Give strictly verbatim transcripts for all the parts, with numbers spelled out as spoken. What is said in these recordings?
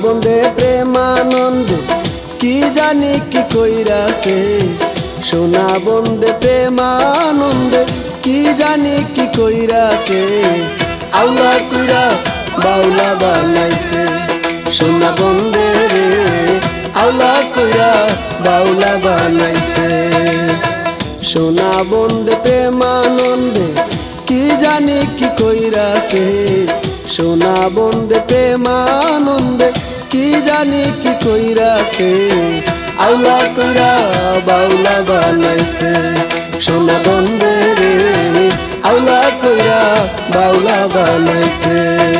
বন্দে প্রেমানন্দে কি জানি কি কইরাছে, সোনা বন্দে প্রেমানন্দে কি জানি কি কইরাছে, আউলা কইরা বাউলা বানাইছে। সোনা বন্দে রে আউলা কইরা বাউলা বানাইছে। সোনা বন্দে প্রেমানন্দে কি জানি কি কইরাছে, সোনা বন্দে প্রেমানন্দে কি জানি কি কইরাছে, আউলা কইরা বাউলা বানাইছে। সোনা বন্দে রে আউলা কইরা বাউলা বানাইছে।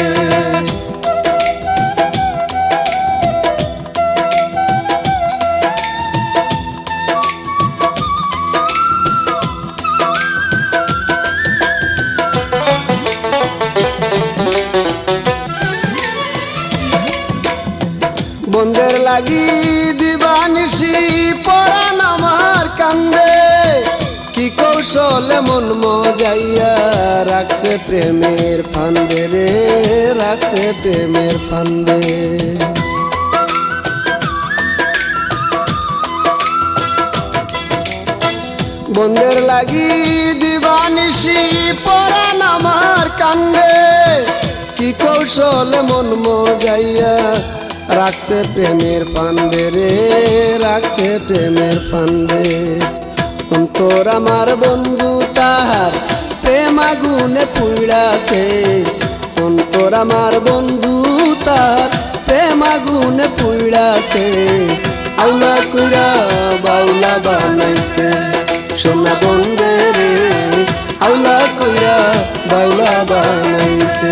বন্দের লাগি দিবানিসি পরাণ আমার কান্দে, কি কৌশলে মন মজাইয়া রাখছে প্রেমের ফান্দে রে, রাখছে প্রেমের ফান্দে। বন্দের লাগি দিবানিসি পরাণ আমার কান্দে, কি কৌশলে মন মজাইয়া রাখছে প্রেমের ফান্দে রে, রাখছে প্রেমের ফান্দে। অন্তর আমার বন্ধু তাহার প্রেম আগুনে পুড়াছে, অন্তর আমার বন্ধু তাহার প্রেম আগুনে পুড়াছে, আউলা কইরা বাউলা বানাইছে। সোনা বন্দে রে আউলা কইরা বাউলা বানাইছে।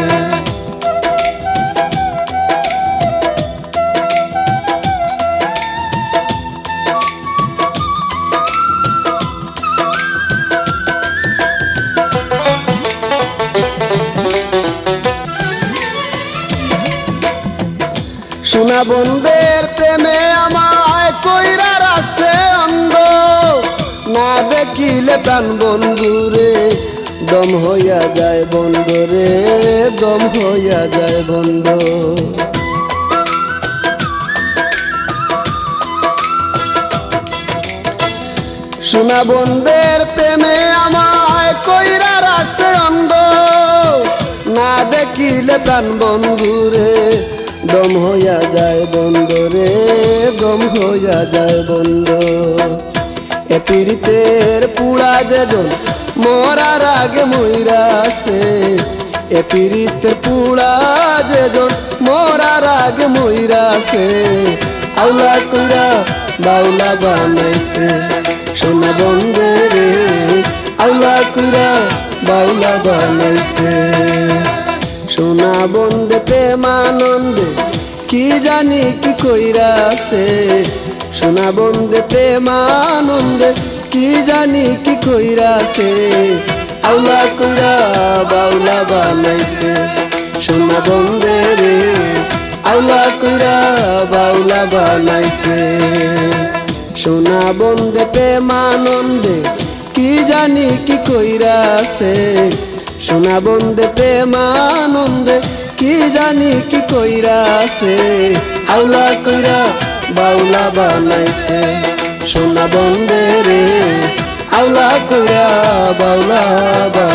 সোনা বন্দের প্রেমে আমায় কইরা রাখছে অন্ধ, না দেখিলে প্রাণ বন্ধুরে দম হইয়া যায় বন্ধু রে, দম হইয়া যায় বন্ধু। সোনা বন্দের প্রেমে আমায় কইরা রাখছে অন্ধ, না দেখিলে প্রাণ বন্ধুরে দম হইয়া যায় বন্ধু রে, দম হইয়া যায় বন্ধু। এ পীড়িতের পুড়া যেজন মরার আগে মইরাছে, এ পীড়িতের পুড়া যেজন মরার আগে মইরাছে, আউলা কইরা বাউলা বানাইছে। সোনা বন্দে রে আউলা কইরা বাউলা বানাইছে। সোনা বন্দে প্রেমানন্দে কি জানি কি কইরাছে, সোনা বন্দে প্রেমানন্দে কি জানি কি কইরাছে, আউলা কইরা বাউলা বানাইছে। সোনা বন্দে রে আউলা কইরা বাউলা বানাইছে। সোনা বন্দে প্রেমানন্দে কি জানি কি কইরাছে, সোনা বন্দে প্রেমানন্দে কি জানি কি কইরাছে, আউলা কইরা বাউলা বানাইছে। সোনা বন্দে রে আউলা কইরা বাউলা।